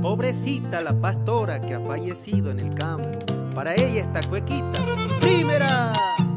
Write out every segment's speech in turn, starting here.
Pobrecita la pastora que ha fallecido en el campo, para ella esta cuequita. ¡Primera!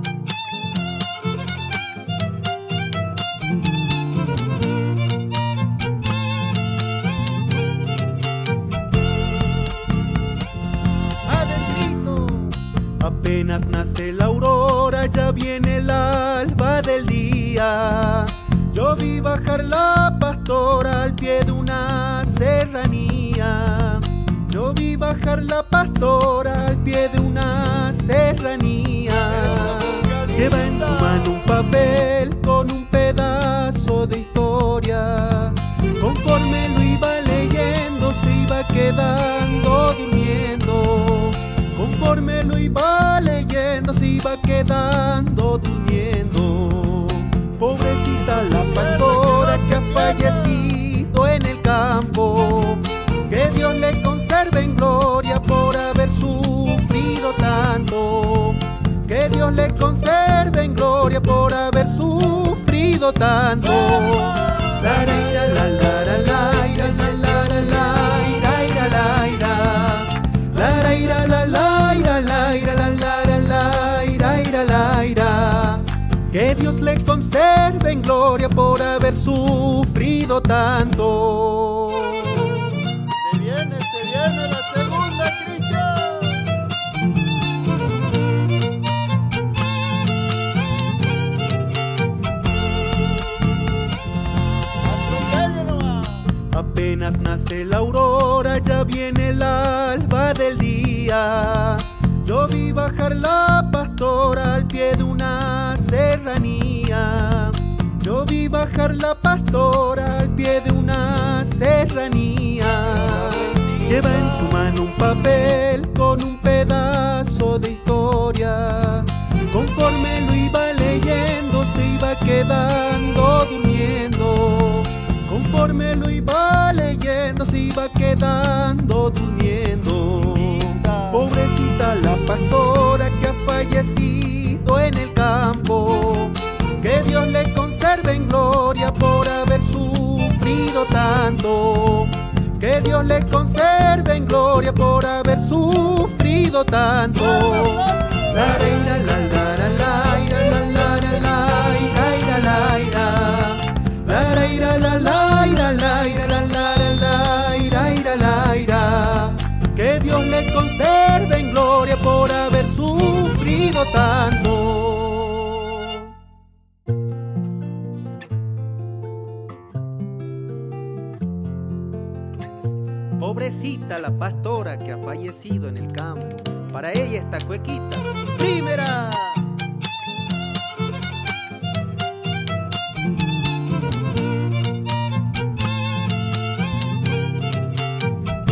Adentrito. Apenas nace la aurora, ya viene el alba del día. Yo vi bajar la pastora al pie de una serranía. Yo vi bajar la pastora al pie de una serranía. Lleva en su mano un papel con un pedazo de historia. Conforme lo iba leyendo se iba quedando durmiendo. Conforme lo iba leyendo se iba quedando durmiendo. Pobrecita la pastora que ha fallecido en el campo. Que Dios le conserve en gloria por haber sufrido tanto. Que Dios le conserve en gloria por haber sufrido tanto. La la la la la la la la la la la la la. Que Dios le conserve en gloria por haber sufrido tanto. Se viene la segunda, Cristian. Atropelle nomás. Apenas nace la aurora, ya viene el alba del día. Yo vi bajar la pastora al pie de una serranía. Yo vi bajar la pastora al pie de una serranía. Lleva en su mano un papel con un pedazo de historia. Conforme lo iba leyendo se iba quedando durmiendo. Conforme lo iba leyendo se iba quedando durmiendo. Pobrecita la pastora que ha fallecido en el campo. Que Dios le conserve en gloria por haber sufrido tanto. Que Dios le conserve en gloria por haber sufrido tanto. La la la la la la la la la la la. Que Dios le conserve en gloria por haber sufrido tanto. Pobrecita la pastora que ha fallecido en el campo, para ella esta cuequita. ¡Primera!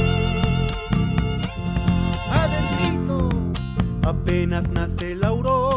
Adentrito. Apenas nace la aurora.